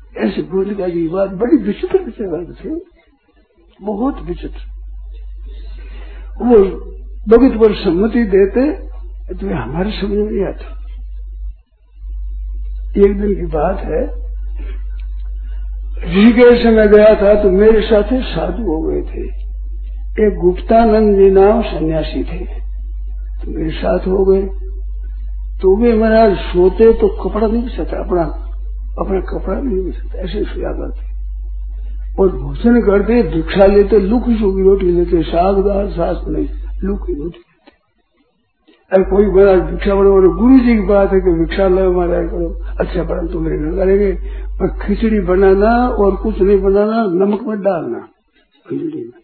ऐसे भूलिका की बात बड़ी विचित्र बात थी, बहुत विचित्र। वो भगत पर सम्मति देते तो हमारे समझ में नहीं आता। एक दिन की बात है, ऋषिकेश में गया था तो मेरे साथ साधु हो गए थे। एक गुप्तानंद जी नाम सन्यासी थे, तो मेरे साथ हो गए। तो वे महाराज सोते तो कपड़ा नहीं बिछाता, अपना कपड़ा नहीं बिछाता, ऐसे सोया करते। और भोजन करते भिक्षा लेते, लुकी सूखी रोटी लेते, साग दाल सास नहीं, लुकी रोटी लेते। अरे कोई महाराज भिक्षा बड़ो, गुरु जी की बात है कि भिक्षा लो महाराज करो, अच्छा बड़ा तो मेरे घर करेंगे, पर खिचड़ी बनाना और कुछ नहीं बनाना, नमक में डालना खिचड़ी में।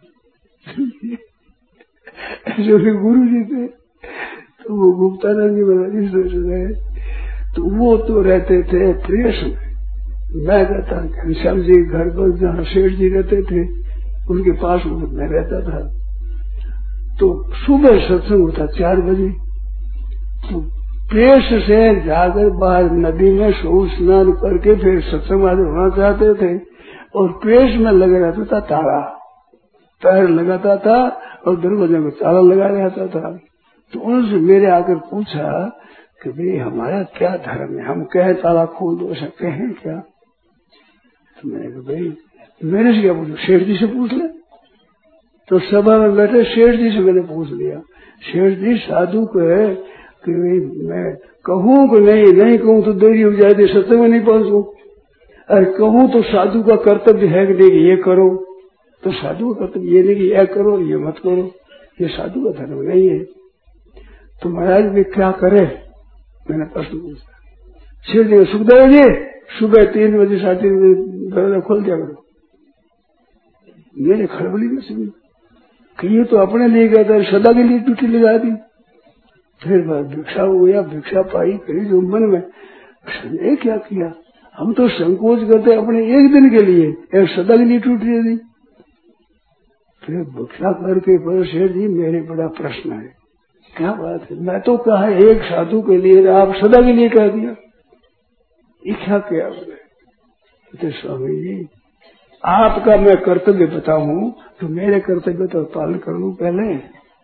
ऐसे गुरु जी थे। तो वो गुप्तानंद जी महाराज इस तरह रहे। तो वो तो रहते थे प्रेस में, मैं रहता घनश्याम जी घर पर जहाँ शेठ जी रहते थे उनके पास मैं रहता था। तो सुबह सत्संग होता 4 बजे। तो प्रेस से जाकर बाहर नदी में शोर स्नान करके फिर सत्संग आदि होना चाहते थे। और प्रेस में लगा रहता था ताला, पैर लगाता था और दरवाजे में ताला लगा रहता था। तो उनसे मेरे आकर पूछा कि भाई हमारा क्या धर्म है, हम कहे ताला खोल दो, ऐसा कहें क्या? तो मैंने कहा भाई मेरे से क्या पूछो, शेठ जी से पूछ ले। तो सभा में बैठे शेठ जी से मैंने पूछ लिया, शेठ जी साधु को है कि मैं कहूँ कि नहीं कहूँ तो देरी हो जाती, सत्संग में नहीं पहुंचू। अरे कहूँ तो साधु का कर्तव्य है कि नहीं ये करो, तो साधु का कर्तव्य ये नहीं कि यह करो ये मत करो, ये साधु का धर्म नहीं है। तो महाराज भी क्या करे, मैंने प्रश्न पूछा। शेठ जी सुखदेव जी सुबह 3 बजे 3:30 बजे दरवाजा खोल दिया करो। मेरे खड़बड़ी में सुनी कि ये तो अपने लिए गया था, सदा के लिए ड्यूटी लगा दी। फिर भिक्षा हुआ, भिक्षा पाई, करी जो मन में ये क्या किया, हम तो संकोच करते अपने एक दिन के लिए, एक सदा के लिए ड्यूटी दे दी। फिर भिक्षा करके बोले शेठ जी मेरे बड़ा प्रश्न है। क्या बात है? मैं तो कहा एक साधु के लिए, आप सदा के लिए कह दिया, ये क्या किया? बोले स्वामी जी आपका मैं कर्तव्य बताऊं तो मेरे कर्तव्य तो पालन कर लूं पहले।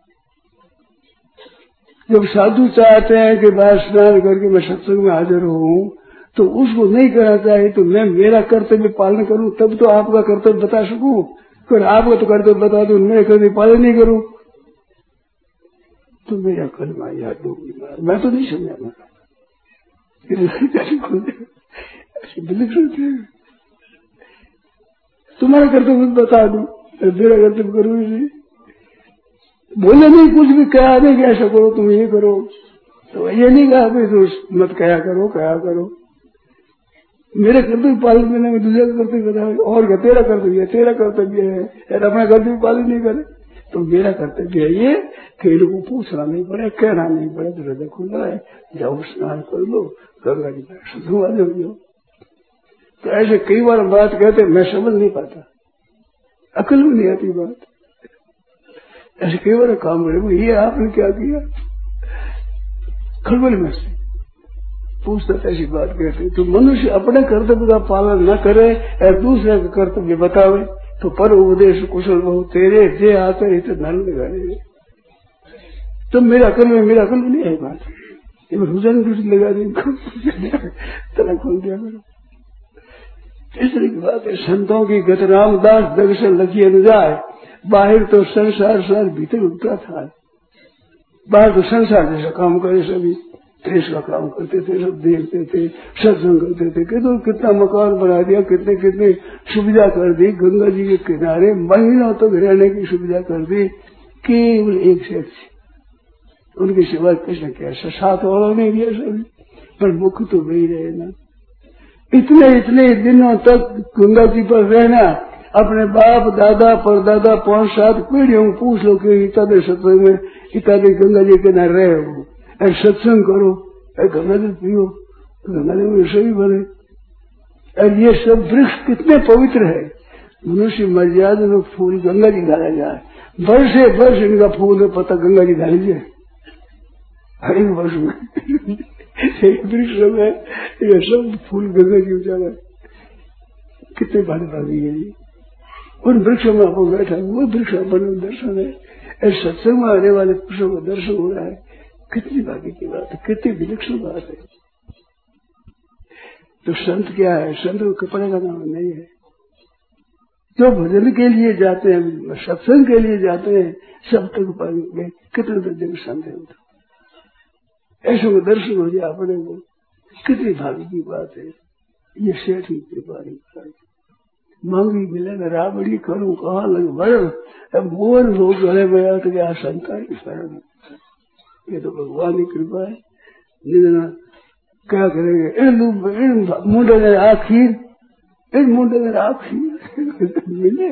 जब साधु चाहते हैं कि बाहर स्नान करके मैं सत्संग में हाजिर हूं तो उसको नहीं करना चाहिए, तो मैं मेरा कर्तव्य पालन करूं तब तो आपका कर्तव्य बता सकूं। फिर आपका तो कर्तव्य बता दो, मैं कर्तव्य पालन नहीं करूं तो मेरा कलमा याद होगी। मैं तो नहीं समझा, तुम्हारा कर्तव्य बता दो, मेरा कर्तव्य करो नहीं। बोले नहीं कुछ भी, कहा नहीं कि ऐसा करो तुम ये करो, तो ये नहीं कहा भाई तो मत कहा करो। मेरे कर्तव्य पालन करने में दूसरे का कर्तव्य बताओ, और तेरा कर्तव्य है, अपना कर्तव्य पालन नहीं करे तो मेरा कर्तव्य है ये कि इनको पूछना नहीं पड़े, कहना नहीं पड़े, दरवाजा खुला है, जाओ स्नान कर लो, गंगा जी शुद्ध वाले हो जाओ। तो ऐसे कई बार बात कहते मैं समझ नहीं पाता, अकल में नहीं आती बात। ऐसे कई बार काम करे ये आपने क्या किया, खलबल में से पूछता ऐसी बात कहते। तो मनुष्य अपने कर्तव्य का पालन न करे और दूसरे का कर्तव्य बतावे तो पर उपदेश कुशल बहु तेरे जे आकर हित धन लगाने। तो मेरा अकल में नहीं है बात, ये रुझान ड्यूटी लगा दी तरह खोल दिया करो। इस तरह की बात है। संतों की गत रामदास दर्शन लखिए न जाए, बाहर तो संसार सार भीतर उठता था। बाहर तो संसार जैसा काम करे, सभी देश का काम करते थे, सब देखते थे, सत्संग करते थे, कितना मकान बना दिया, कितने सुविधा कर दी, गंगा जी के किनारे महीनों तक रहने की सुविधा कर दी, केवल एक से उनके सिवा किसने क्या, 7 वालों ने दिया सभी, पर मुख्य तो वही रहे ना। इतने दिनों तक गंगा जी पर रहना, अपने बाप दादा परदादा 5-7 पीढ़ियों पूछ लो कि इत्यादि सत्संग में इत्यादि गंगा जी के न रहे हो, सत्संग करो, गंगा जल पियो, गंगा जल में सभी बने। और ये सब वृक्ष कितने पवित्र है, मनुष्य मर्यादा में फूल गंगा जी डाला जाए, वर्ष इनका फूल पता गंगा जी डाली जाए हर एक वर्ष में। वृक्ष सब है, ये सब फूल गंगा जी उजाला, कितने भारी भागी है ये। उन वृक्षों में आपको बैठा, वो वृक्ष अपने दर्शन है। इस सत्संग में आने वाले पुरुषों को दर्शन हो रहा है, कितनी भाग्य की बात है, कितनी विलक्षण बात है। तो संत क्या है? संत को कपड़े का नाम नहीं है। जो भजन के लिए जाते हैं, सत्संग के लिए जाते हैं, सब तक पाएंगे। कितने दर्जे में संत है, ऐसे में दर्शन हो जाए अपने को, कितनी भाग्य की बात है। ये सेठ की कृपा है। मांगी मिले न राबड़ी करूं कहाँ लग बड़, मोहन हो गले में आ तो क्या शंका की शरण। ये तो भगवान की कृपा है। निधना क्या करेंगे? इन मुंडे ने आखिर, इन मुंडे ने आखिर मिले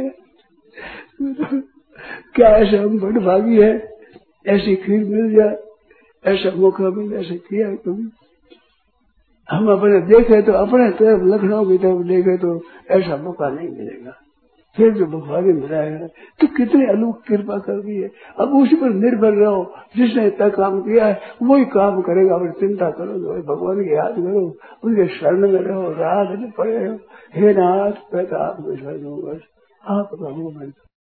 क्या? ऐसे हम बड़ भागी है, ऐसी खीर मिल जाए, ऐसा मौका मिल, ऐसे किया कभी? हम अपने देखे तो अपने तरफ, लखनऊ की तरफ देखे तो ऐसा मौका नहीं मिलेगा। फिर जो भगवान ने मिला है तो कितने अलूक कृपा कर दी है। अब उसी पर निर्भर रहो, जिसने इतना काम किया है वही काम करेगा। और चिंता करो, भगवान की याद करो, उनके शरण में रहो, रात में पड़े रहो। हे नाथ, मैं तो आपको शरण हूँ, बस आपका हूँ मैं।